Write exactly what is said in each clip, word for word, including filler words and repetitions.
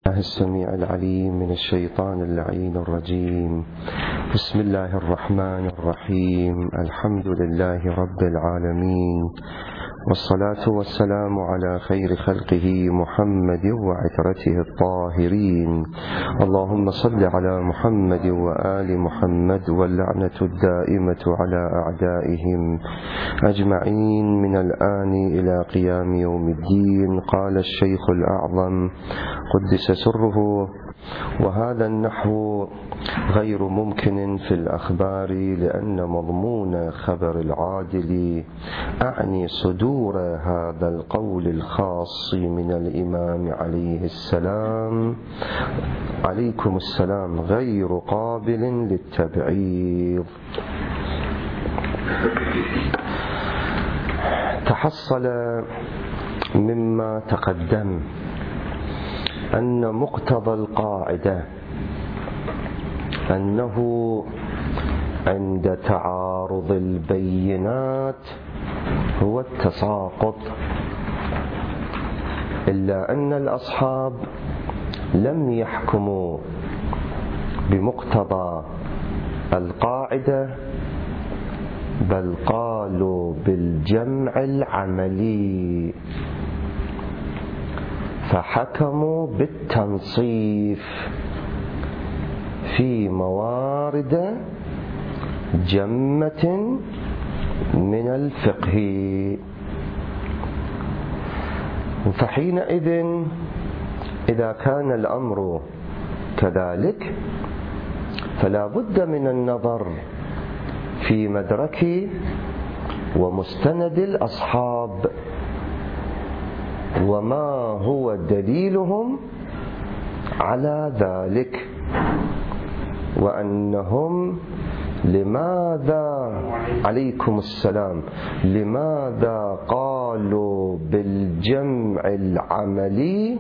الله السميع العليم من الشيطان اللعين الرجيم. بسم الله الرحمن الرحيم. الحمد لله رب العالمين، والصلاة والسلام على خير خلقه محمد وعترته الطاهرين. اللهم صل على محمد وآل محمد، واللعنة الدائمة على أعدائهم أجمعين من الآن إلى قيام يوم الدين. قال الشيخ الأعظم قدس سره: وهذا النحو غير ممكن في الأخبار، لأن مضمون خبر العادل أعني صدور هذا القول الخاص من الإمام عليه السلام عليكم السلام غير قابل للتبعيض. تحصل مما تقدم أن مقتضى القاعدة أنه عند تعارض البينات هو التساقط، إلا أن الأصحاب لم يحكموا بمقتضى القاعدة، بل قالوا بالجمع العملي، فحكموا بالتنصيف في موارد جمة من الفقه. فحينئذ إذا كان الأمر كذلك فلا بد من النظر في مدرك ومستند الأصحاب، وما هو دليلهم على ذلك، وأنهم لماذا عليكم السلام لماذا قالوا بالجمع العملي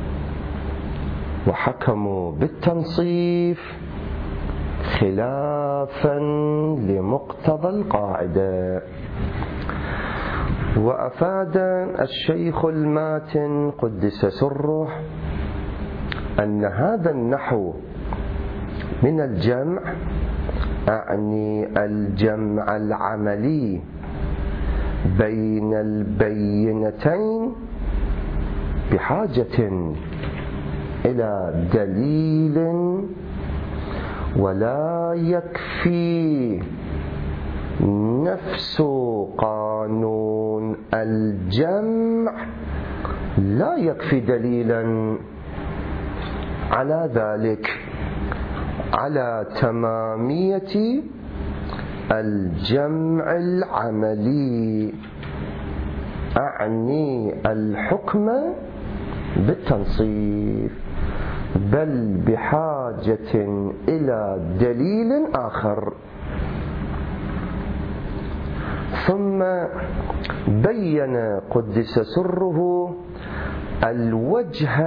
وحكموا بالتنصيف خلافا لمقتضى القاعدة. وأفاد الشيخ الماتن قدس سره أن هذا النحو من الجمع أعني الجمع العملي بين البينتين بحاجة إلى دليل، ولا يكفي نفس قانون الجمع، لا يكفي دليلا على ذلك، على تمامية الجمع العملي، أعني الحكم بالتنصيف، بل بحاجة إلى دليل آخر. ثم بين قدس سره الوجه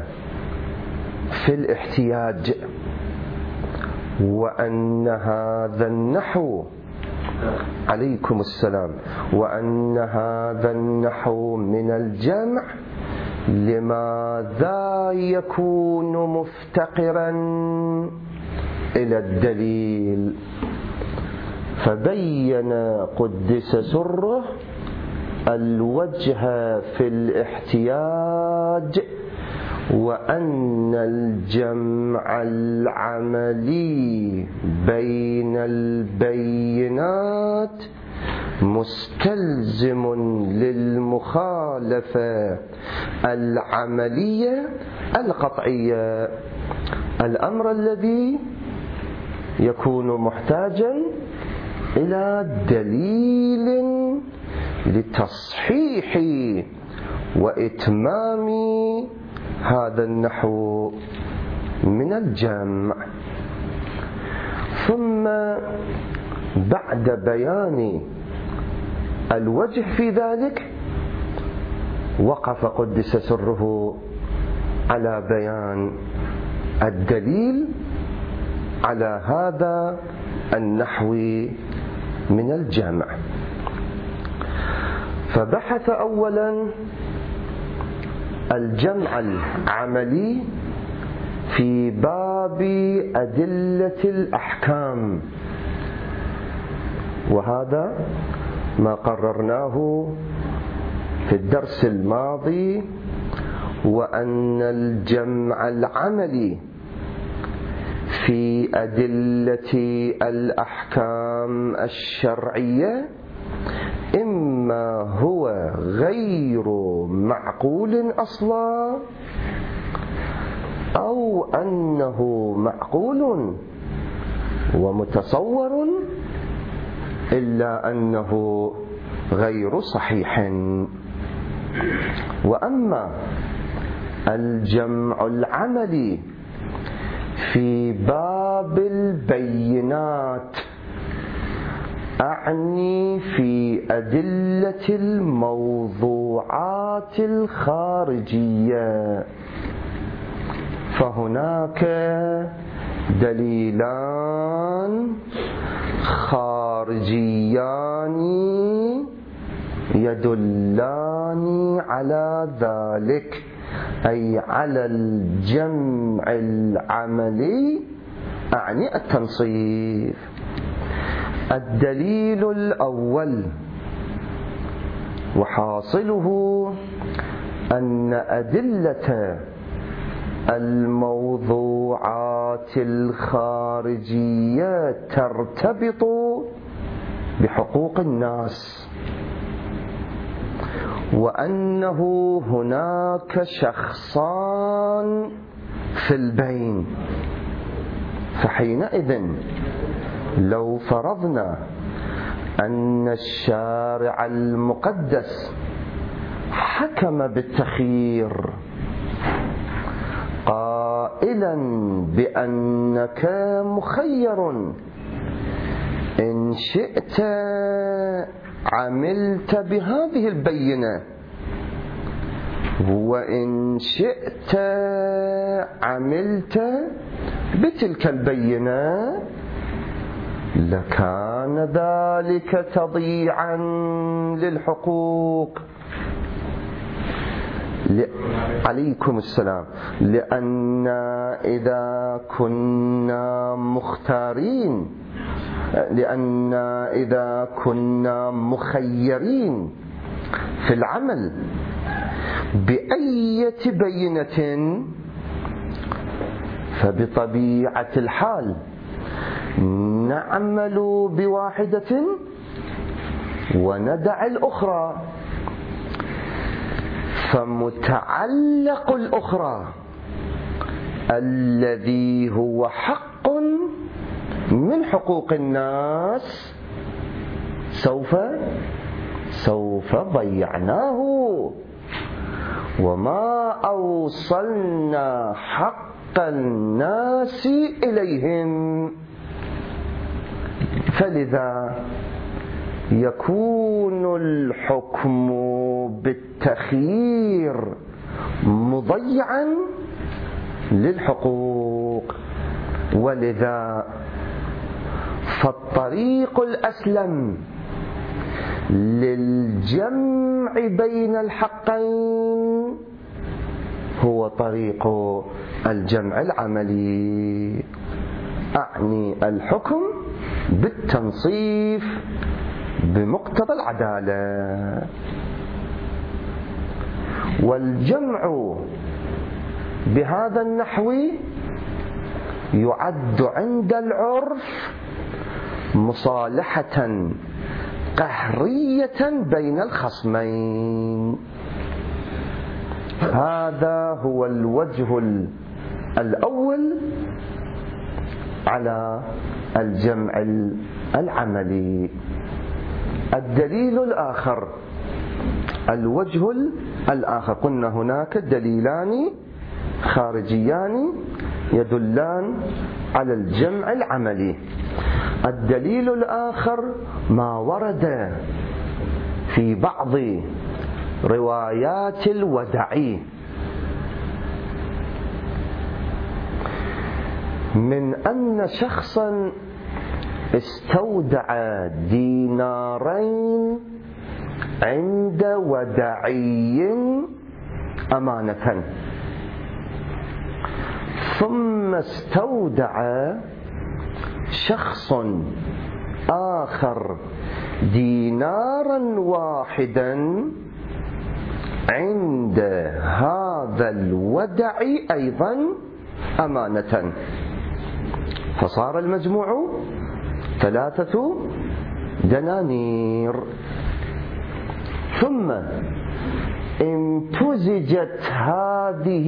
في الاحتياج، وأن هذا النحو عليكم السلام وأن هذا النحو من الجمع لماذا يكون مفتقرا إلى الدليل. فبين قدس سره الوجه في الاحتياج، وأن الجمع العملي بين البينات مستلزم للمخالفة العملية القطعية، الأمر الذي يكون محتاجا إلى دليل لتصحيح وإتمام هذا النحو من الجمع. ثم بعد بيان الوجه في ذلك وقف قدس سره على بيان الدليل على هذا النحو من الجمع. فبحث أولا الجمع العملي في باب أدلة الأحكام، وهذا ما قررناه في الدرس الماضي، وأن الجمع العملي في أدلة الأحكام الشرعية إما هو غير معقول أصلا، أو أنه معقول ومتصور إلا أنه غير صحيح. وأما الجمع العملي في باب البينات، أعني في أدلة الموضوعات الخارجية، فهناك دليلان خارجيان يدلان على ذلك، أي على الجمع العملي، أعني التنصيف. الدليل الأول وحاصله أن أدلة الموضوعات الخارجية ترتبط بحقوق الناس، وأنه هناك شخصان في البين. فحينئذ لو فرضنا أن الشارع المقدس حكم بالتخيير قائلا بأنك مخير، إن شئت عملت بهذه البينة، وإن شئت عملت بتلك البينة، لكان ذلك تضييعا للحقوق. عليكم السلام. لأن إذا كنا مختارين، لأن إذا كنا مخيرين في العمل بأية بينة، فبطبيعة الحال نعمل بواحدة وندع الأخرى، فمتعلق الأخرى الذي هو حق من حقوق الناس سوف سوف ضيعناه، وما أوصلنا حق الناس إليهم. فلذا يكون الحكم بالتخيير مضيعا للحقوق. ولذا فالطريق الأسلم للجمع بين الحقين هو طريق الجمع العملي، أعني الحكم بالتنصيف بمقتضى العدالة. والجمع بهذا النحو يعد عند العرف مصالحة قهرية بين الخصمين. هذا هو الوجه الأول على الجمع العملي. الدليل الآخر، الوجه الآخر، قلنا هناك دليلان خارجيان يدلان على الجمع العملي. الدليل الآخر ما ورد في بعض روايات الودع من أن شخصا استودع دينارين عند ودعي أمانة، ثم استودع شخص آخر دينارا واحدا عند هذا الودع أيضا أمانة، فصار المجموع ثلاثة دنانير. ثم امتزجت هذه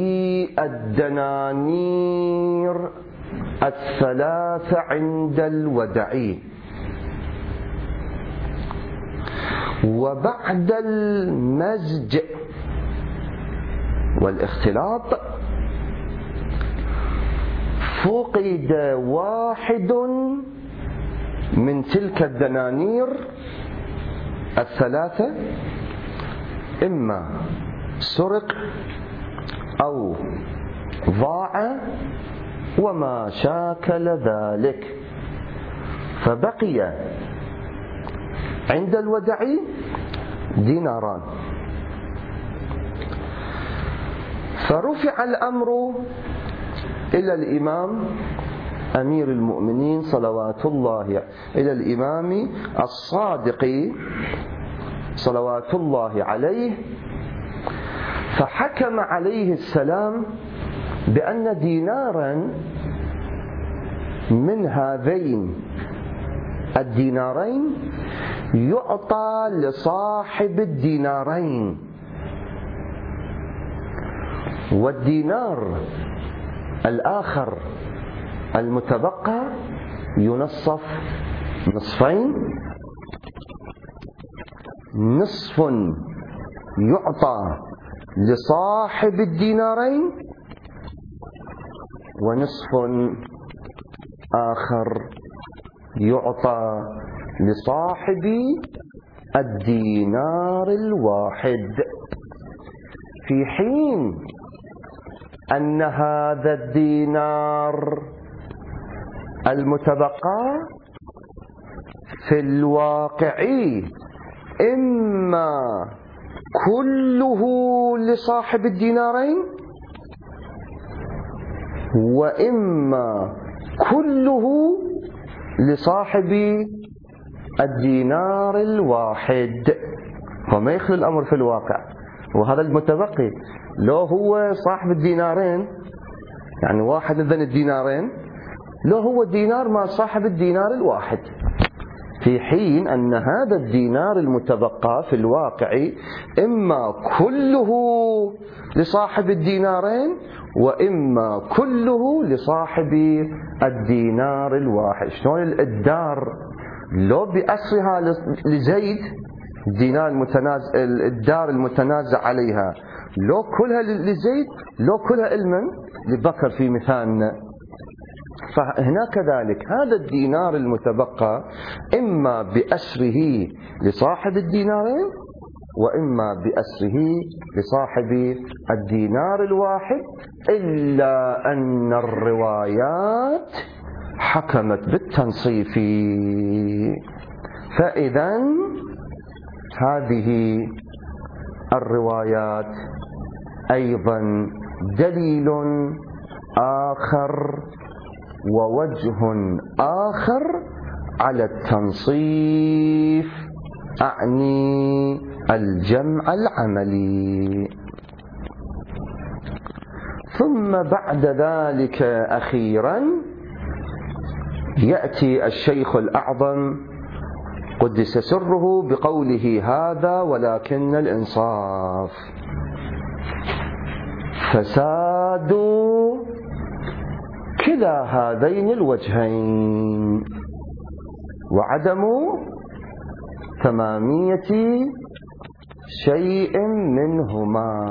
الدنانير الثلاثة عند الودع، وبعد المزج والاختلاط فقد واحد من تلك الدنانير الثلاثة، إما سرق أو ضاع وما شاكل ذلك، فبقي عند الودع ديناران. فرفع الأمر إلى الإمام أمير المؤمنين صلوات الله إلى الإمام الصادق صلوات الله عليه، فحكم عليه السلام بأن دينارا من هذين الدينارين يعطى لصاحب الدينارين، والدينار الآخر المتبقى ينصف نصفين، نصف يعطى لصاحب الدينارين ونصف آخر يعطى لصاحب الدينار الواحد، في حين أن هذا الدينار المتبقى في الواقع إما كله لصاحب الدينارين وإما كله لصاحب الدينار الواحد، فما يخلو الأمر في الواقع. وهذا المتبقي لو هو صاحب الدينارين، يعني واحد من الدينارين، لو هو دينار مع صاحب الدينار الواحد، في حين أن هذا الدينار المتبقى في الواقع إما كله لصاحب الدينارين وإما كله لصاحب الدينار الواحد. شلون الدار لو بأسرها لزيد الدينار المتنازع، الدار المتنازع عليها لو كلها لزيد لو كلها لمن؟ لبكر في مثالنا. فهنا كذلك هذا الدينار المتبقى إما بأسره لصاحب الدينارين وإما بأسره لصاحب الدينار الواحد، إلا أن الروايات حكمت بالتنصيف. فإذا هذه الروايات أيضا دليل آخر ووجه آخر على التنصيف، أعني الجمع العملي. ثم بعد ذلك أخيرا يأتي الشيخ الأعظم قدس سره بقوله هذا ولكن الإنصاف فساد كلا هذين الوجهين وعدم تمامية شيء منهما.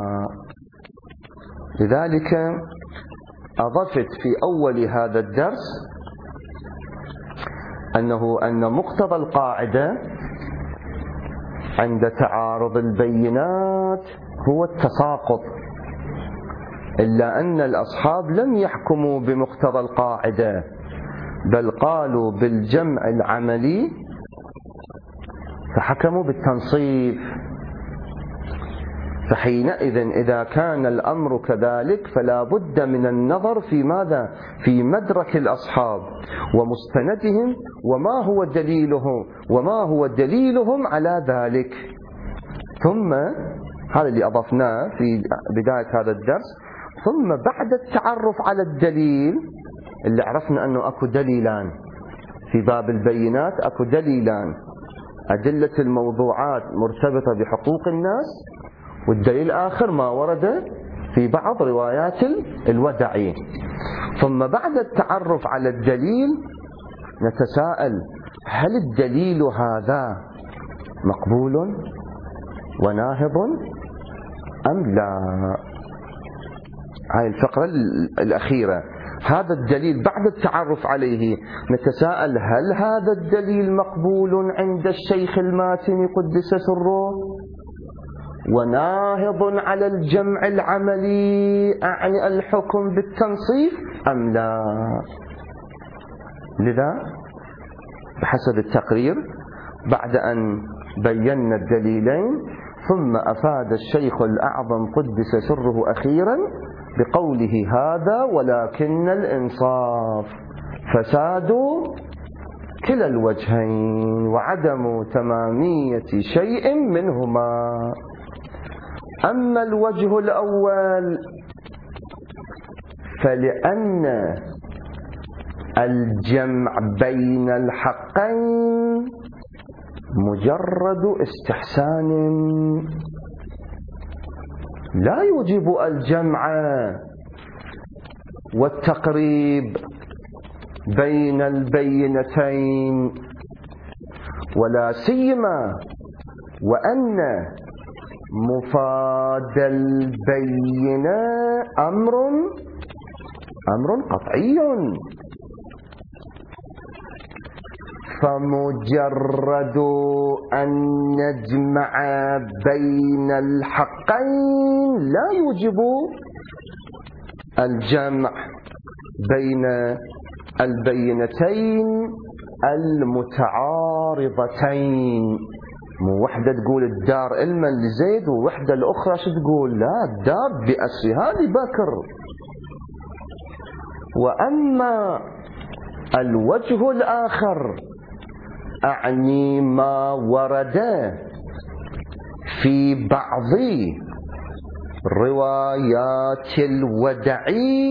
لذلك أضفت في أول هذا الدرس أنه أن مقتضى القاعدة عند تعارض البينات هو التساقط، إلا أن الأصحاب لم يحكموا بمقتضى القاعدة بل قالوا بالجمع العملي فحكموا بالتنصيف. فحينئذ إذا كان الأمر كذلك فلا بد من النظر في ماذا؟ في مدرك الأصحاب ومستندهم وما هو دليله وما هو دليلهم على ذلك. ثم هذا اللي أضفناه في بداية هذا الدرس. ثم بعد التعرف على الدليل اللي عرفنا أنه أكو دليلان في باب البينات، أكو دليلان: أدلة الموضوعات مرتبطة بحقوق الناس، والدليل الآخر ما ورد في بعض روايات الودع. ثم بعد التعرف على الدليل نتساءل: هل الدليل هذا مقبول وناهض أم لا؟ هاي الفقرة الأخيرة. هذا الدليل بعد التعرف عليه نتساءل: هل هذا الدليل مقبول عند الشيخ الماتني قدس سره وناهض على الجمع العملي أعني الحكم بالتنصيف أم لا؟ لذا بحسب التقرير بعد أن بينا الدليلين ثم أفاد الشيخ الأعظم قدس سره أخيرا بقوله: هذا ولكن الإنصاف فساد كلا الوجهين وعدم تمامية شيء منهما. أما الوجه الأول فلأن الجمع بين الحقين مجرد استحسان لا يوجب الجمع والتقريب بين البينتين، ولا سيما وأن مفاد البينة أمر أمر قطعي، فمجرد أن نجمع بين الحقين لا يوجب الجمع بين البينتين المتعارضتين. مو وحدة تقول الدار علما لزيد ووحدة الأخرى شو تقول؟ لا، الدار بأسرها لبكر. وأما الوجه الآخر أعني ما ورد في بعض روايات الودع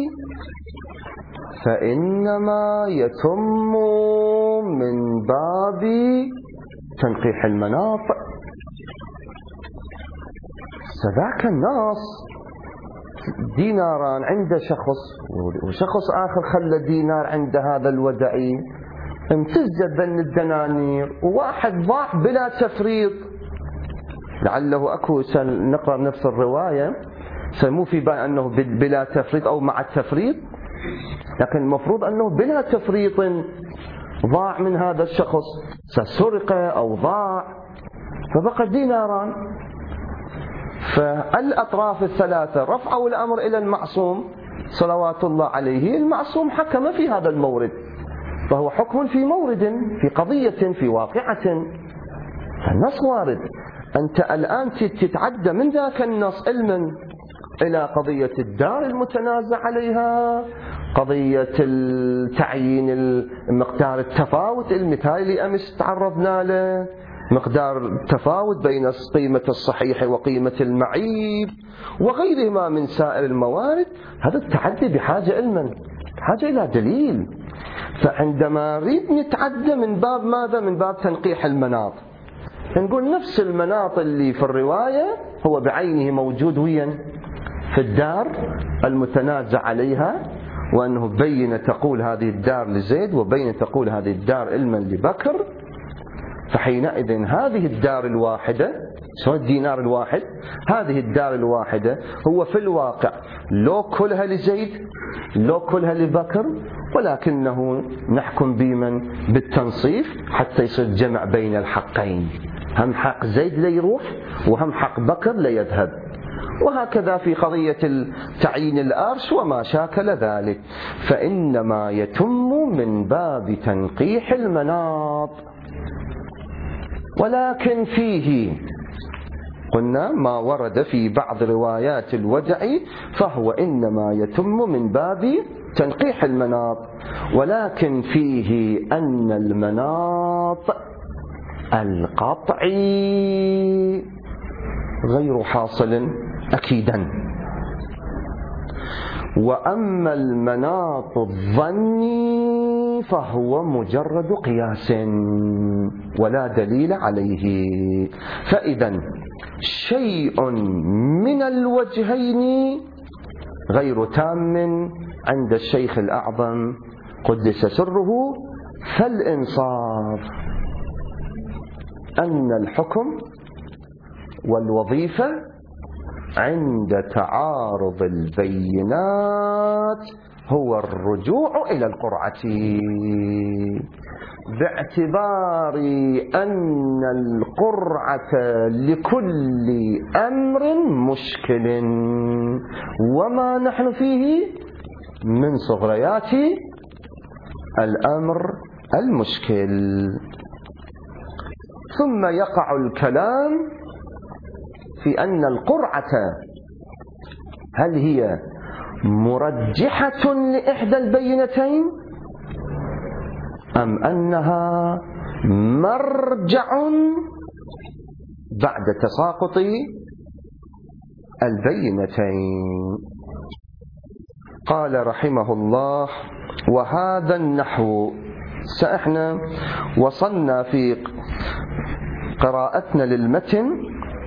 فإنما يتم من باب تنقيح المناط. فذاك الناس ديناران عند شخص وشخص آخر خلى دينار عند هذا الودعي، امتزت بين الدنانير وواحد ضاع بلا تفريط. لعله أكو نقرأ نفس الرواية سمو في بال أنه بلا تفريط أو مع التفريط، لكن المفروض أنه بلا تفريط ضاع من هذا الشخص، سرق أو ضاع، فبقى ديناران. فالأطراف الثلاثة رفعوا الأمر إلى المعصوم صلوات الله عليه. المعصوم حكم في هذا المورد، فهو حكم في مورد، في قضية، في واقعة. فالنص وارد. أنت الآن تتعدى من ذاك النص علما إلى قضية الدار المتنازع عليها، قضية التعيين، مقدار التفاوت، المثال اللي أمس تعرضنا له، مقدار التفاوت بين قيمة الصحيح وقيمة المعيب وغيرهما من سائر الموارد. هذا التعدي بحاجة علما، بحاجة إلى دليل. فعندما نريد نتعدى من باب ماذا؟ من باب تنقيح المناط. نقول نفس المناط اللي في الرواية هو بعينه موجود وين؟ في الدار المتنازع عليها، وأنه بين تقول هذه الدار لزيد وبين تقول هذه الدار علما لبكر. فحينئذ هذه الدار الواحدة، شو الدينار الواحد؟ هذه الدار الواحدة هو في الواقع لو كلها لزيد لو كلها لبكر، ولكنه نحكم بمن؟ بالتنصيف حتى يصير جمع بين الحقين، هم حق زيد ليروح وهم حق بكر ليذهب. وهكذا في قضية تعيين الأرش وما شاكل ذلك، فإنما يتم من باب تنقيح المناط. ولكن فيه قلنا ما ورد في بعض روايات الوجع فهو إنما يتم من باب تنقيح المناط، ولكن فيه أن المناط القطعي غير حاصل أكيدا، وأما المناط الظني فهو مجرد قياس ولا دليل عليه. فإذا شيء من الوجهين غير تام عند الشيخ الأعظم قدس سره، فالإنصاف أن الحكم والوظيفة عند تعارض البينات هو الرجوع إلى القرعة، باعتبار أن القرعة لكل أمر مشكل، وما نحن فيه من صغريات الأمر المشكل. ثم يقع الكلام في أن القرعة هل هي مرجحة لإحدى البينتين أم أنها مرجع بعد تساقط البينتين. قال رحمه الله: وهذا النحو، سإحنا وصلنا في قراءتنا للمتن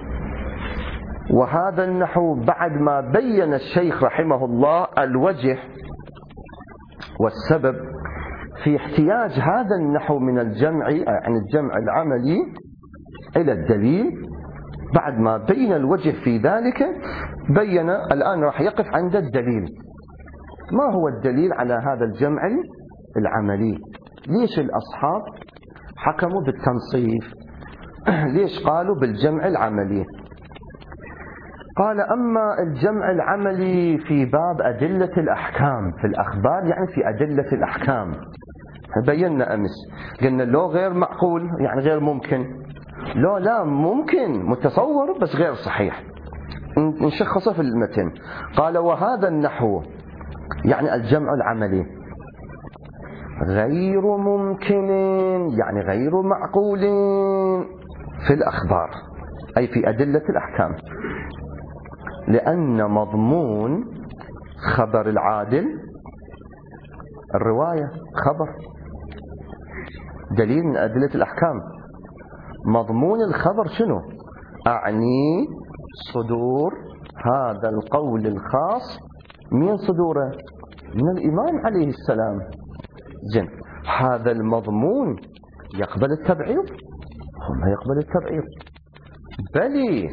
وهذا النحو بعد ما بين الشيخ رحمه الله الوجه والسبب في احتياج هذا النحو من الجمع عن الجمع العملي إلى الدليل. بعد ما بين الوجه في ذلك بين الآن راح يقف عند الدليل. ما هو الدليل على هذا الجمع العملي؟ ليش الأصحاب حكموا بالتنصيف؟ ليش قالوا بالجمع العملي؟ قال: أما الجمع العملي في باب أدلة الأحكام في الأخبار، يعني في أدلة الأحكام بينا أمس قلنا لو غير معقول يعني غير ممكن، لو لا ممكن متصور بس غير صحيح، نشخصه في المتن. قال: وهذا النحو يعني الجمع العملي غير ممكن يعني غير معقول في الأخبار أي في أدلة الأحكام، لأن مضمون خبر العادل الرواية خبر دليل من أدلة الأحكام. مضمون الخبر شنو؟ أعني صدور هذا القول الخاص من صدوره من الإمام عليه السلام. زين، هذا المضمون يقبل التبعيض؟ ما يقبل التبعيض، بل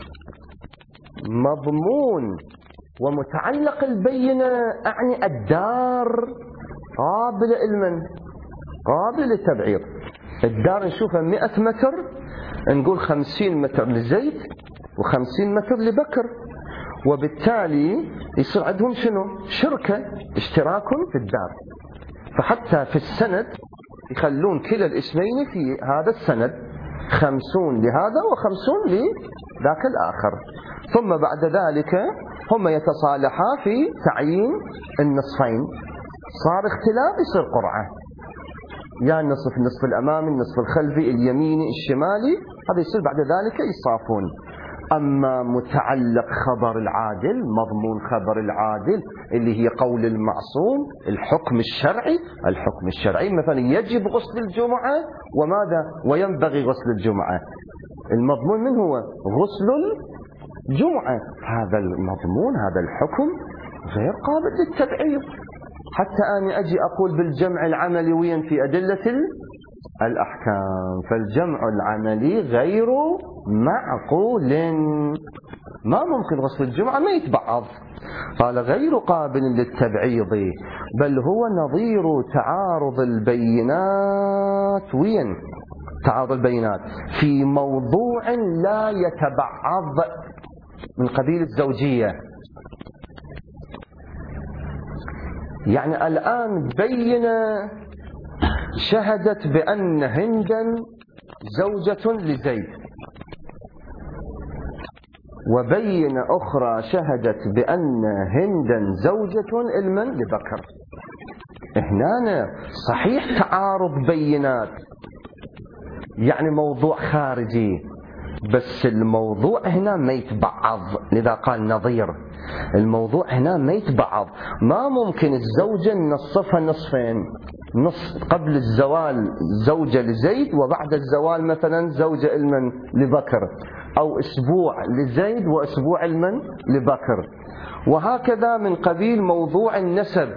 مضمون ومتعلق البينة أعني الدار قابل لمن؟ قابل للتبعيض. الدار نشوفها مئة متر، نقول خمسين متر لزيد وخمسين متر لبكر، وبالتالي يصير عندهم شنو؟ شركة، اشتراك في الدار. فحتى في السند يخلون كلا الاسمين في هذا السند، خمسون لهذا وخمسون لذاك الآخر. ثم بعد ذلك هم يتصالحا في تعيين النصفين، صار اختلاف يصير قرعة، يا يعني النصف النصف الأمامي النصف الخلفي اليميني الشمالي، هذا يصير بعد ذلك يصافون. أما متعلق خبر العادل، مضمون خبر العادل اللي هي قول المعصوم، الحكم الشرعي، الحكم الشرعي مثلا يجب غسل الجمعة وماذا؟ وينبغي غسل الجمعة. المضمون من هو؟ غسل الجمعة. هذا المضمون هذا الحكم غير قابل للتبعيض. حتى أنا أجي أقول بالجمع العملي وين في أدلة الأحكام، فالجمع العملي غير معقول، ما ممكن غسل الجمعة ما يتبعض. قال: غير قابل للتبعيض، بل هو نظير تعارض البينات. وين تعارض البينات؟ في موضوع لا يتبعض من قبيل الزوجية. يعني الآن بينة شهدت بأن هندا زوجة لزيد، وبين أخرى شهدت بأن هندا زوجة المن لبكر. هنا صحيح تعارض بينات، يعني موضوع خارجي، بس الموضوع هنا ما يتبعض، لذا قال نظير. الموضوع هنا ما يتبعض، ما ممكن الزوجة نصفها نصفين، نص قبل الزوال زوجة لزيد وبعد الزوال مثلا زوجة المن لبكر، أو أسبوع لزيد وأسبوع المن لبكر، وهكذا من قبيل موضوع النسب.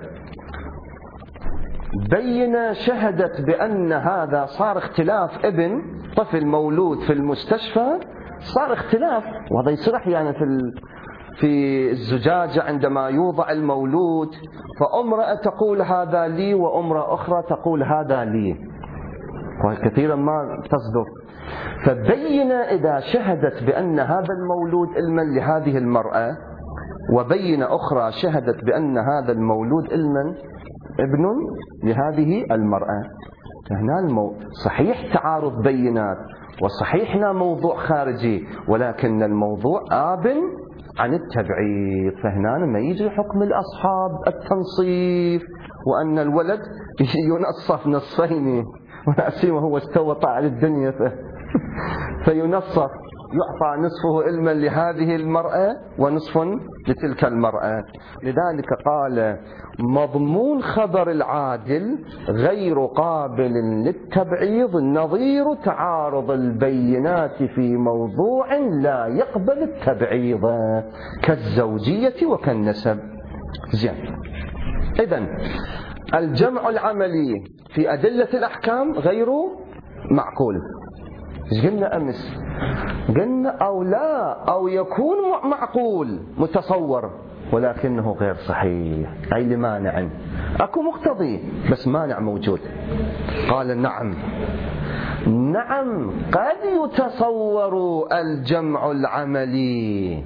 بين شهدت بأن هذا صار اختلاف ابن طفل مولود في المستشفى، صار اختلاف، وهذا يصرح يعني في في الزجاجة عندما يوضع المولود، فامرأة تقول هذا لي وامرأة أخرى تقول هذا لي، وكثيرا ما تصدق. فبين إذا شهدت بأن هذا المولود المن لهذه المرأة، وبين أخرى شهدت بأن هذا المولود المن ابن لهذه المرأة. فهنا المو... صحيح تعارض بينات، وصحيح هنا موضوع خارجي، ولكن الموضوع آب عن التبعيض. فهنا ما يجي حكم الأصحاب التنصيف، وأن الولد ينصف نصفين، ونأسيمه هو استوى على الدنيا ف... فينصف، يعطى نصفه علما لهذه المرأة ونصف لتلك المرأة. لذلك قال مضمون خبر العادل غير قابل للتبعيض نظير تعارض البينات في موضوع لا يقبل التبعيض كالزوجية وكالنسب. زين، إذن الجمع العملي في أدلة الأحكام غير معقول. ايش قلنا أمس؟ قلنا أو لا، أو يكون معقول متصور ولكنه غير صحيح، أي لمانع، أكو مقتضي بس مانع موجود. قال نعم نعم قد يتصور الجمع العملي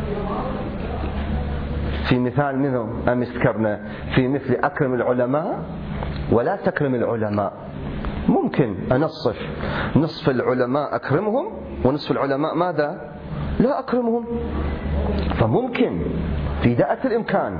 في مثال منه أمس ذكرنا، في مثل أكرم العلماء ولا تكرم العلماء. ممكن أنصف نصف العلماء أكرمهم ونصف العلماء ماذا؟ لا أكرمهم، فممكن في دائرة الإمكان،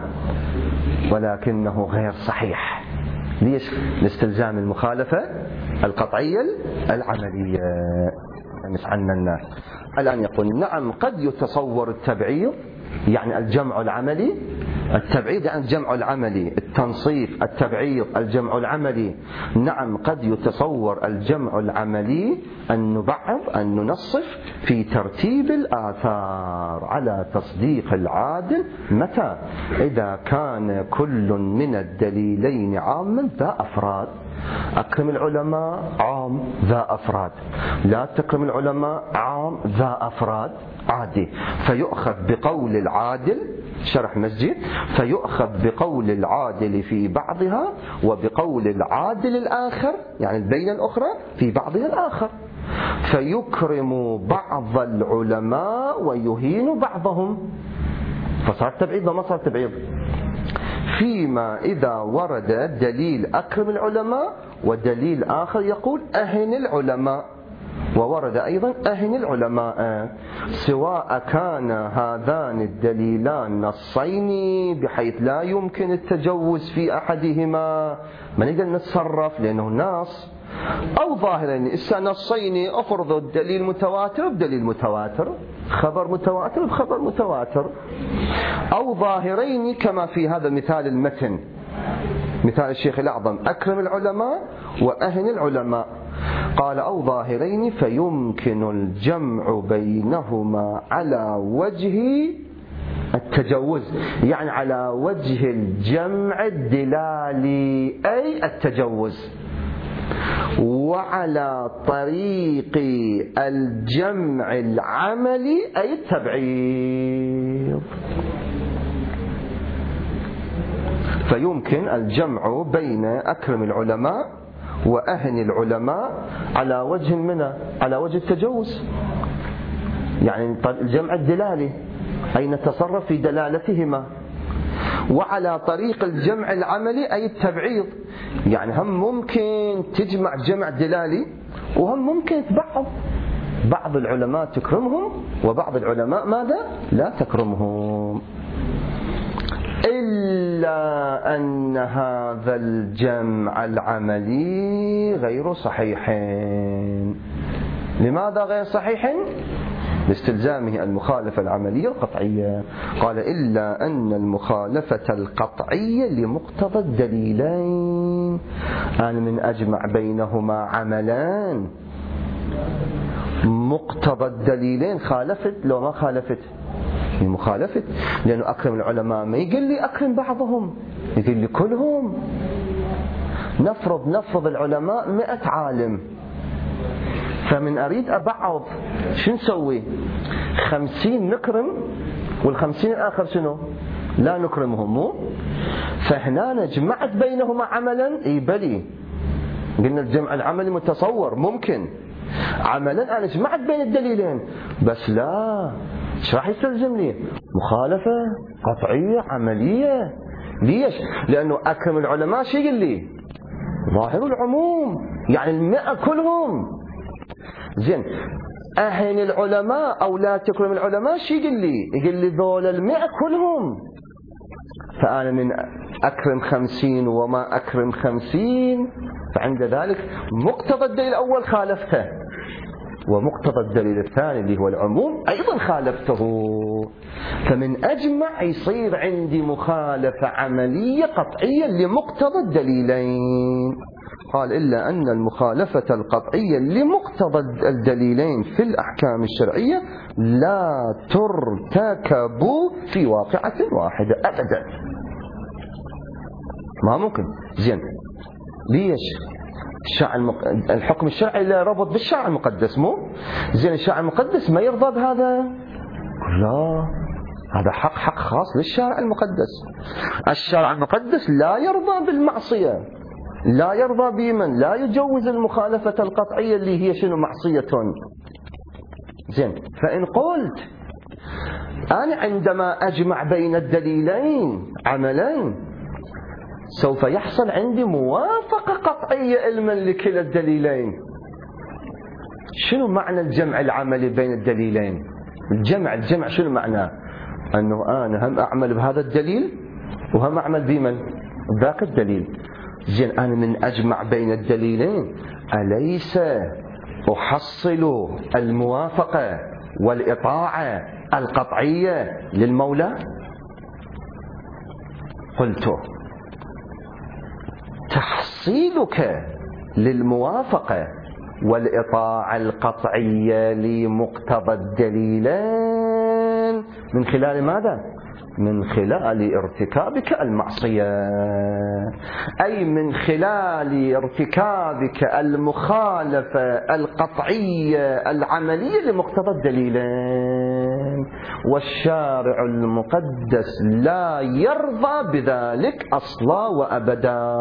ولكنه غير صحيح. ليش؟ لاستلزام المخالفة القطعية العملية. عنا الناس الآن يقول نعم قد يتصور التبعيض، يعني الجمع العملي. التبعيض يعني الجمع العملي، التنصيف التبعيض الجمع العملي. نعم قد يتصور الجمع العملي أن نبعض أن ننصف في ترتيب الآثار على تصديق العادل. متى؟ إذا كان كل من الدليلين عاما ذا أفراد. أكرم العلماء عام ذا أفراد، لا تكرم العلماء عام ذا أفراد، عادي. فيؤخذ بقول العادل، شرح مسجد، فيؤخذ بقول العادل في بعضها وبقول العادل الآخر، يعني البينة الأخرى في بعضها الآخر. فيكرم بعض العلماء ويهين بعضهم، فصار تبعيض وما صار تبعيض. فيما إذا ورد دليل أكرم العلماء ودليل آخر يقول أهن العلماء، وورد أيضا أهن العلماء، سواء كان هذان الدليلان نصين بحيث لا يمكن التجوز في أحدهما، ما نقدر نتصرف لأنه نص، أو ظاهرين. إسا نصين أفرض الدليل متواتر بدليل متواتر، خبر متواتر بخبر متواتر، أو ظاهرين كما في هذا مثال المتن، مثال الشيخ الأعظم أكرم العلماء وأهن العلماء. قال أو ظاهرين فيمكن الجمع بينهما على وجه التجوز، يعني على وجه الجمع الدلالي أي التجوز، وعلى طريق الجمع العملي أي التبعيض. فيمكن الجمع بين أكرم العلماء وأهن العلماء على وجه منه، على وجه التجوز، يعني الجمع الدلالي أي نتصرف في دلالتهما، وعلى طريق الجمع العملي أي التبعيض، يعني هم ممكن تجمع جمع دلالي وهم ممكن تبعض، بعض العلماء تكرمهم وبعض العلماء ماذا؟ لا تكرمهم. إلا أن هذا الجمع العملي غير صحيح. لماذا غير صحيح؟ لاستلزامه المخالفة العملية القطعية. قال إلا أن المخالفة القطعية لمقتضى الدليلين. أنا من أجمع بينهما عملان، مقتضى الدليلين خالفت لو ما خالفت؟ مخالفة، لأنه أكرم العلماء ما يقول لي أكرم بعضهم، يقول لي كلهم. نفرض نفرض العلماء مئة عالم، فمن أريد أبعض شو نسوي؟ خمسين نكرم والخمسين الآخر شنو؟ لا نكرمهم، مو؟ فهنا جمعت بينهما عملا. إي بلي، قلنا الجمع العملي متصور ممكن، عملا أنا جمعت بين الدليلين، بس لا، ايش راح يستلزم لي؟ مخالفة قطعية عملية. ليش؟ لأنه أكرم العلماء شو يقول لي؟ ظاهر العموم، يعني المئة كلهم. زين، أهن العلماء أو لا تكرم العلماء شو يقول لي؟ يقول لي ذول المئة كلهم. فأنا من أكرم خمسين وما أكرم خمسين، فعند ذلك مقتضى الدليل الأول خالفته، ومقتضى الدليل الثاني اللي هو العموم أيضا خالفته. فمن أجمع يصير عندي مخالفة عملية قطعية لمقتضى الدليلين. قال إلا أن المخالفة القطعية لمقتضى الدليلين في الأحكام الشرعية لا ترتكب في واقعة واحدة أبدا. ما ممكن. زين، ليش؟ الشرع المق... الحكم الشرعي له ربط بالشرع المقدس، مو؟ زين، الشرع المقدس ما يرضى بهذا؟ لا، هذا حق حق خاص للشرع المقدس. الشرع المقدس لا يرضى بالمعصية، لا يرضى بمن لا يجوز المخالفة القطعية اللي هي شنو؟ معصية. زين، فإن قلت أنا عندما أجمع بين الدليلين عملين سوف يحصل عندي موافقة قطعية علما لكلا الدليلين. شنو معنى الجمع العملي بين الدليلين؟ الجمع الجمع شنو معناه؟ أنه أنا هم أعمل بهذا الدليل وهم أعمل بمن؟ ذاك الدليل. زين، أنا من أجمع بين الدليلين أليس أحصل الموافقة والإطاعة القطعية للمولى؟ قلت تحصيلك للموافقة والإطاعة القطعية لمقتضى الدليلين من خلال ماذا؟ من خلال ارتكابك المعصية، أي من خلال ارتكابك المخالفة القطعية العملية لمقتضى الدليلين. والشارع المقدس لا يرضى بذلك أصلا وأبدا.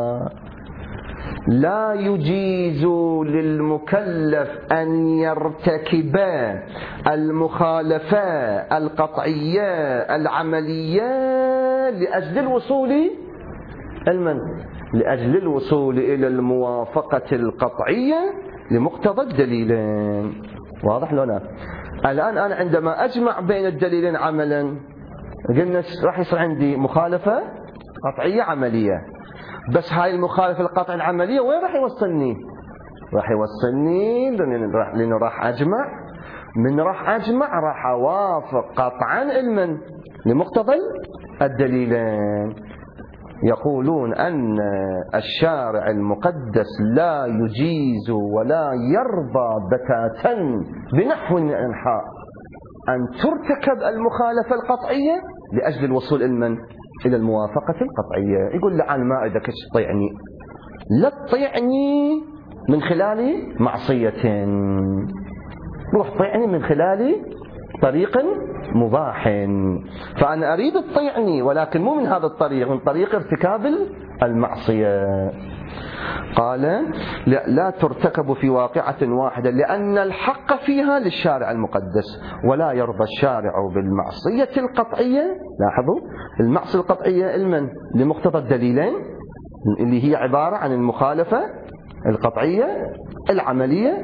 لا يجيز للمكلف أن يرتكب المخالفة القطعية العملية لأجل الوصول المن لأجل الوصول إلى الموافقة القطعية لمقتضى الدليلين. واضح لنا؟ الآن أنا عندما أجمع بين الدليلين عملا قلنا راح يصير عندي مخالفة قطعية عملية، بس هاي المخالفة القطع العملية وين راح يوصلني؟ راح يوصلني لأنه راح أجمع، من راح أجمع راح أوافق قطعا علما لمقتضى الدليلين. يقولون أن الشارع المقدس لا يجيز ولا يرضى بتاتا بنحو من الأنحاء أن ترتكب المخالفة القطعية لأجل الوصول المن إلى الموافقة القطعية. يقول لعن ما إذا كش تطيعني، لا تطيعني من خلال معصية، روح طيعني من خلال طريق مباح. فأنا أريد تطيعني ولكن مو من هذا الطريق، من طريق ارتكاب المعصية. قال لا, لا ترتكب في واقعة واحدة لأن الحق فيها للشارع المقدس، ولا يرضى الشارع بالمعصية القطعية. لاحظوا المعصية القطعية المن لمقتضى الدليلين اللي هي عبارة عن المخالفة القطعية العملية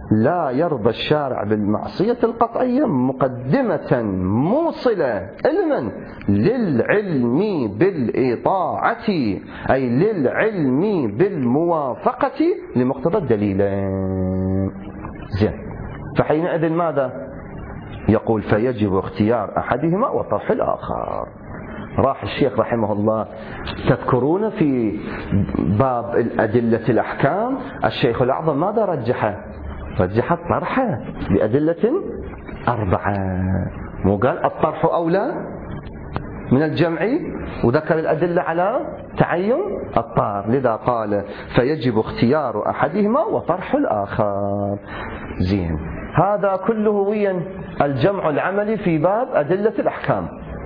لا يرضى الشارع بالمعصية القطعية مقدمة موصلة علما للعلم بالإطاعة، أي للعلم بالموافقة لمقتضى الدليلين. زين، فحينئذ ماذا يقول؟ فيجب اختيار أحدهما وطرح الآخر. راح الشيخ رحمه الله، تذكرون في باب الأدلة الأحكام الشيخ الأعظم ماذا رجحه؟ رجح الطرح بأدلة أربعة، مو قال الطرح أولى من الجمع، وذكر الأدلة على تعين الطار، لذا قال فيجب اختيار أحدهما وطرح الآخر. زين، هذا كله وين الجمع العملي في باب أدلة الأحكام.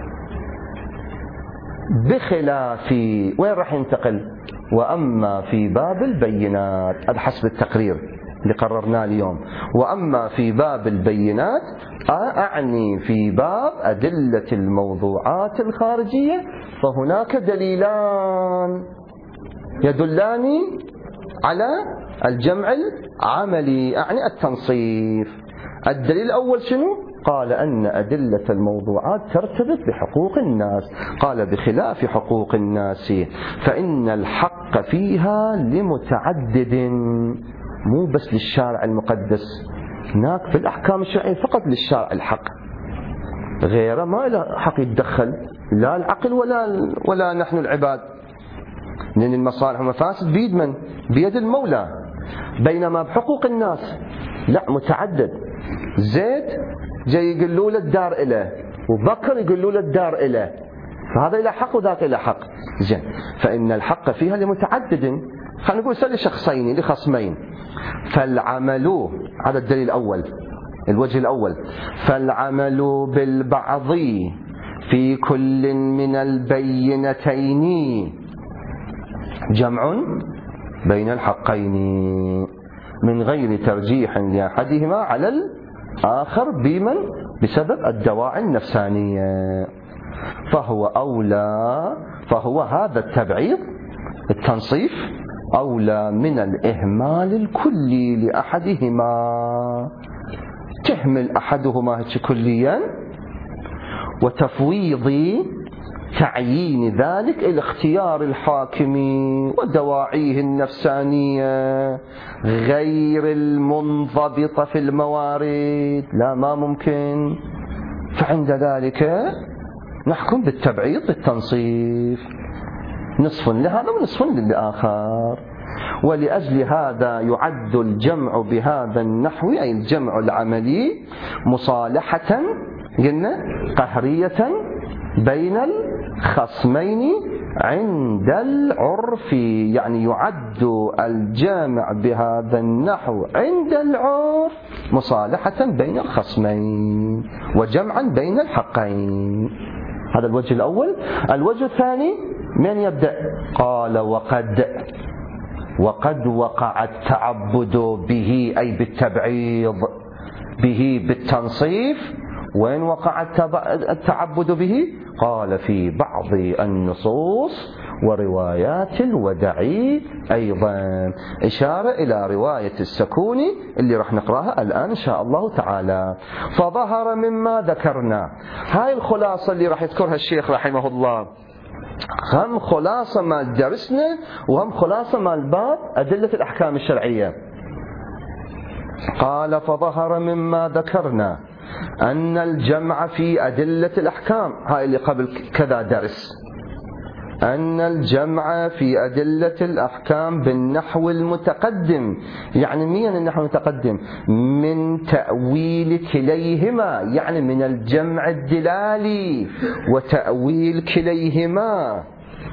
بخلاف وين راح ينتقل؟ وأما في باب البينات، هذا حسب التقرير اللي قررناه اليوم. وأما في باب البينات أعني في باب أدلة الموضوعات الخارجية، فهناك دليلان يدلان على الجمع العملي، أعني التنصيف. الدليل الأول شنو؟ قال أن أدلة الموضوعات ترتبط بحقوق الناس، قال بخلاف حقوق الناس فإن الحق فيها لمتعدد، مو بس للشارع المقدس، هناك في الأحكام الشرعية فقط للشارع الحق، غيره ما له حق يتدخل، لا العقل ولا ولا نحن العباد، لأن المصالح والمفاسد بيد من؟ بيد المولى. بينما بحقوق الناس لا، متعدد. زيد جاي يقولوا له الدار إله، وبكر يقولوا له الدار إله، فهذا إلى حق وذاك إلى حق. زين، فإن الحق فيها لمتعدد، خلينا نقول سل شخصين لخصمين. فالعمل، هذا الدليل الأول، الوجه الأول، فالعمل بالبعض في كل من البينتين جمع بين الحقين من غير ترجيح لأحدهما على الآخر بمن؟ بسبب الدواعي النفسانية، فهو أولى، فهو هذا التبعيض التنصيف أولى من الإهمال الكلي لأحدهما، تهمل أحدهما كليا وتفويض تعيين ذلك إلى اختيار الحاكم ودواعيه النفسانية غير المنضبطة في الموارد، لا ما ممكن. فعند ذلك نحكم بالتبعيض التنصيف، نصف لهذا ونصف للآخر. ولأجل هذا يعد الجمع بهذا النحو، أي الجمع العملي، مصالحة قلنا قهرية بين الخصمين عند العرف، يعني يعد الجامع بهذا النحو عند العرف مصالحة بين الخصمين وجمعا بين الحقين. هذا الوجه الأول. الوجه الثاني من يبدأ؟ قال وقد وقد وقع التعبد به، أي بالتبعيض به بالتنصيف. وين وقع التعبد به؟ قال في بعض النصوص وروايات الودع أيضا، إشارة إلى رواية السكون اللي راح نقراها الآن إن شاء الله تعالى. فظهر مما ذكرنا، هاي الخلاصة اللي راح يذكرها الشيخ رحمه الله، هم خلاصة ما درسنا وهم خلاصة ما الباب أدلة الأحكام الشرعية. قال فظهر مما ذكرنا أن الجمع في أدلة الأحكام، هاي اللي قبل كذا درس، أن الجمع في أدلة الأحكام بالنحو المتقدم، يعني مين النحو المتقدم؟ من تأويل كليهما، يعني من الجمع الدلالي وتأويل كليهما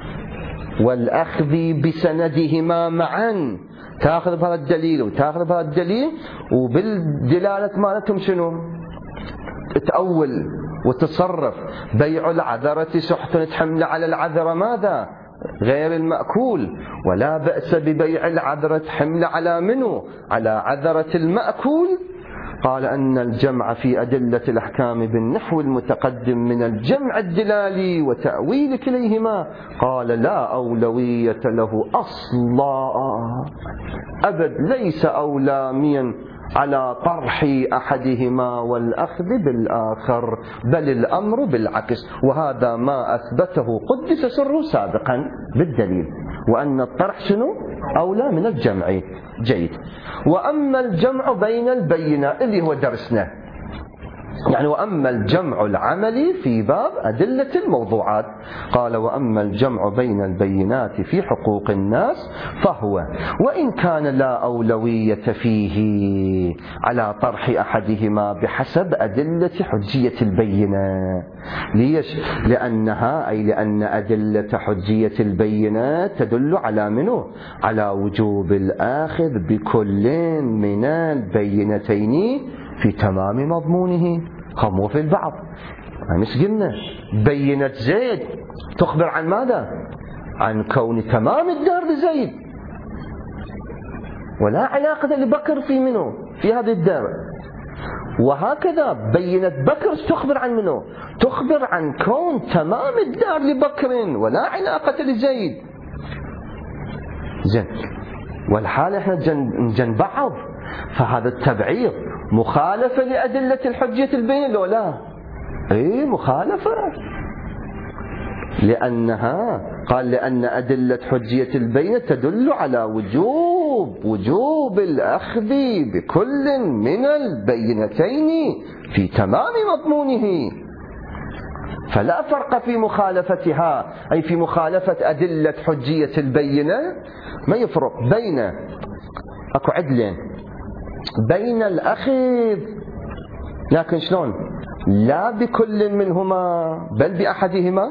والأخذ بسندهما معا، تأخذ بهذا الدليل وتأخذ بهذا الدليل، وبالدلالة مالتهم شنو؟ تأول وتصرف. بيع العذرة سحت تحمل على العذرة ماذا؟ غير المأكول، ولا بأس ببيع العذرة حمل على منه؟ على عذرة المأكول. قال أن الجمع في أدلة الأحكام بالنحو المتقدم من الجمع الدلالي وتأويل كليهما، قال لا أولوية له أصلا أبد، ليس أولى من على طرح أحدهما والأخذ بالآخر، بل الأمر بالعكس، وهذا ما أثبته قدس سره سابقا بالدليل، وأن الطرح شنو؟ أولى من الجمع. جيد. وأما الجمع بين البينة اللي هو درسنا، يعني وأما الجمع العملي في باب أدلة الموضوعات، قال وأما الجمع بين البينات في حقوق الناس فهو وإن كان لا أولوية فيه على طرح أحدهما بحسب أدلة حجية البينة. ليش؟ لأنها أي لأن أدلة حجية البينة تدل على منه؟ على وجوب الآخذ بكل من البينتين في تمام مضمونه. هم في البعض مش قلنا بينة زيد تخبر عن ماذا؟ عن كون تمام الدار لزيد، ولا علاقة لبكر في منه في هذه الدار. وهكذا بينة بكر تخبر عن منه؟ تخبر عن كون تمام الدار لبكر ولا علاقة لزيد. زين، والحال احنا جن بعض، فهذا التبعيض مخالفة لأدلة الحجية البينة لو لا؟ اي مخالفة، لأنها قال لأن أدلة حجية البينة تدل على وجوب وجوب الأخذ بكل من البينتين في تمام مضمونه، فلا فرق في مخالفتها أي في مخالفة أدلة حجية البينة، ما يفرق بين أكو عدلين بين الأخذ، لكن شلون؟ لا بكل منهما بل بأحدهما،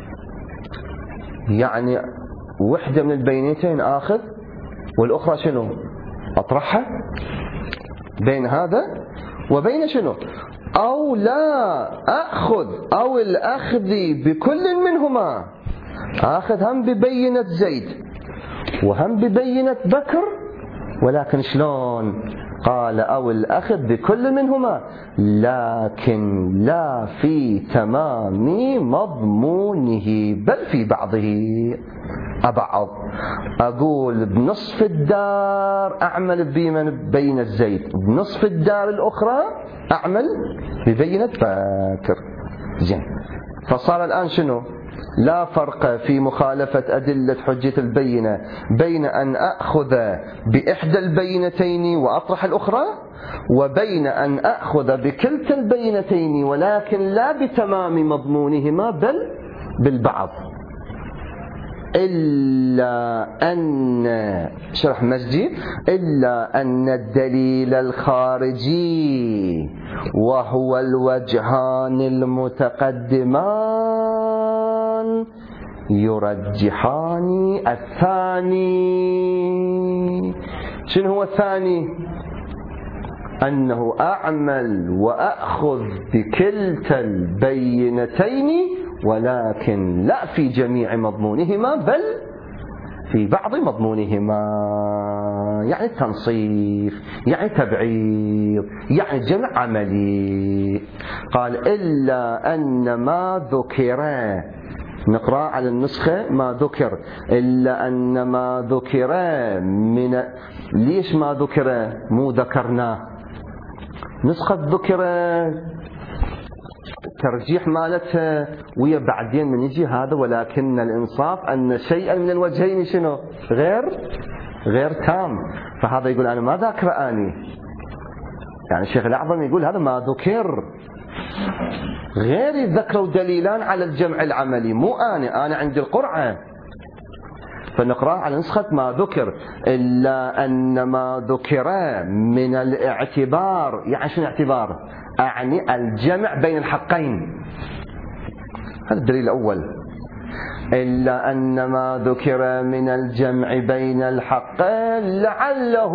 يعني وحدة من البينتين آخذ والأخرى شنو؟ أطرحها، بين هذا وبين شنو؟ أو لا أخذ أو الأخذ بكل منهما، آخذ هم ببينة زيد وهم ببينة بكر، ولكن شلون؟ قال أو الأخذ بكل منهما لكن لا في تمام مضمونه بل في بعضه. أبعض أقول بنصف الدار أعمل ببين الزيد، بنصف الدار الأخرى أعمل ببينة بكر. زين، فصار الآن شنو؟ لا فرق في مخالفة أدلة حجية البينة بين أن أخذ بإحدى البينتين وأطرح الأخرى، وبين أن أخذ بكلتا البينتين ولكن لا بتمام مضمونهما بل بالبعض، إلا أن شرح مسجد إلا أن الدليل الخارجي وهو الوجهان المتقدمان يرجحان الثاني. شنو هو الثاني؟ أنه أعمل وأخذ بكلتا البينتين ولكن لا في جميع مضمونهما بل في بعض مضمونهما، يعني تنصيف، يعني تبعيض، يعني جمع عملي. قال إلا أن ما ذكر، نقرأ على النسخة ما ذكر، إلا أن ما ذكر من، ليش ما ذكر مو ذكرناه؟ نسخة ذكر ترجيح مالتها ويا بعدين من يجي هذا، ولكن الإنصاف أن شيئا من الوجهين شنو؟ غير غير تام، فهذا يقول أنا ما ذاكر أني، يعني الشيخ الأعظم يقول هذا ما ذكر، غير يذكروا دليلان على الجمع العملي، مو أنا أنا عندي القرعة. فنقرأ على نسخة ما ذكر إلا أن ما ذكر من الاعتبار، يعني شنو اعتبار؟ أعني الجمع بين الحقين، هذا الدليل الأول. إلا أن ما ذكر من الجمع بين الحقين لعله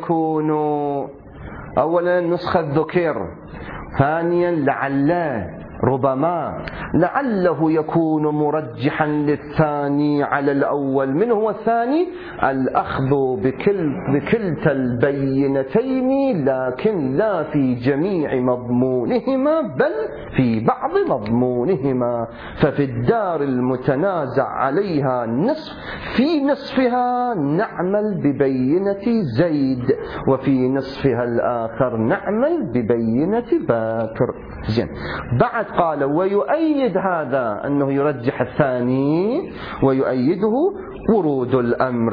يكون، أولا نسخة ذكر، ثانيا لعله، ربما لعله يكون مرجحا للثاني على الأول. من هو الثاني؟ الأخذ بكل بكلتا البينتين لكن لا في جميع مضمونهما بل في بعض مضمونهما. ففي الدار المتنازع عليها نصف في نصفها نعمل ببينة زيد، وفي نصفها الآخر نعمل ببينة باكر. زين. بعد قال ويؤيد هذا أنه يرجح الثاني، ويؤيده ورود الأمر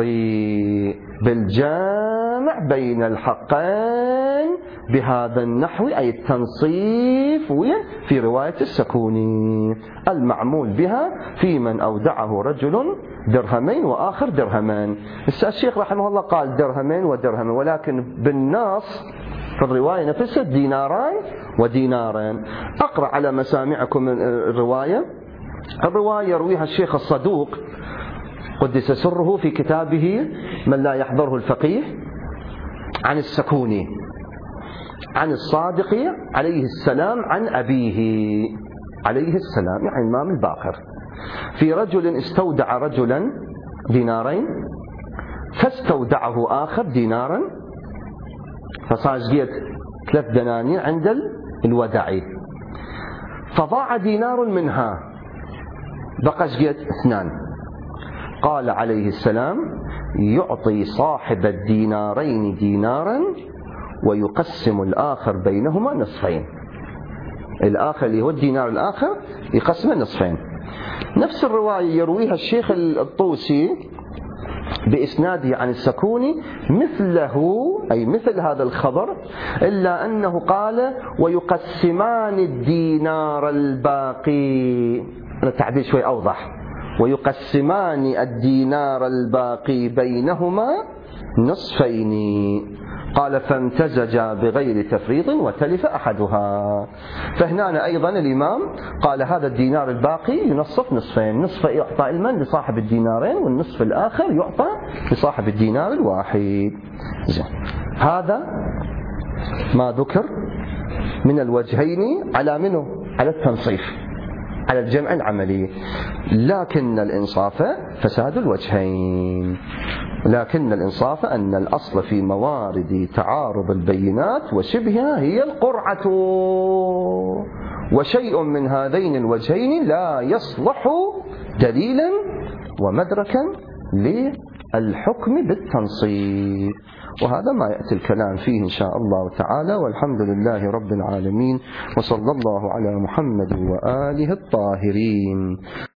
بالجامع بين الحقين بهذا النحو، أي التنصيف في رواية السكوني المعمول بها في من أودعه رجل درهمين وآخر درهمان. الشيخ رحمه الله قال درهمين ودرهمين، ولكن بالنص في الرواية نفسها ديناران ودينارين. أقرأ على مسامعكم الرواية. الرواية يرويها الشيخ الصدوق قدس سره في كتابه من لا يحضره الفقيه عن السكوني عن الصادق عليه السلام عن أبيه عليه السلام، يعني الإمام الباقر، في رجل استودع رجلا دينارين فاستودعه آخر دينارا، فصار جيت ثلاث دنانير عند الوداع، فضاع دينار منها بقى جيت اثنان. قال عليه السلام يعطي صاحب الدينارين دينارا ويقسم الآخر بينهما نصفين. الآخر اللي هو الدينار الآخر يقسم نصفين. نفس الرواية يرويها الشيخ الطوسي بإسناده عن السكوني مثله، أي مثل هذا الخبر، إلا أنه قال ويقسمان الدينار الباقي. التعبير شوي أوضح، ويقسمان الدينار الباقي بينهما نصفين. قال فامتزج بغير تفريط وتلف أحدها. فهنا أيضا الإمام قال هذا الدينار الباقي ينصف نصفين، نصف يعطى المن لصاحب الدينارين والنصف الآخر يعطى لصاحب الدينار الواحد. زين. هذا ما ذكر من الوجهين على منه على التنصيف على الجمع العملي، لكن الإنصاف فساد الوجهين. لكن الإنصاف أن الأصل في موارد تعارض البينات وشبهها هي القرعة، وشيء من هذين الوجهين لا يصلح دليلا ومدركا للحكم بالتنصيف. وهذا ما يأتي الكلام فيه إن شاء الله تعالى، والحمد لله رب العالمين، وصلى الله على محمد وآله الطاهرين.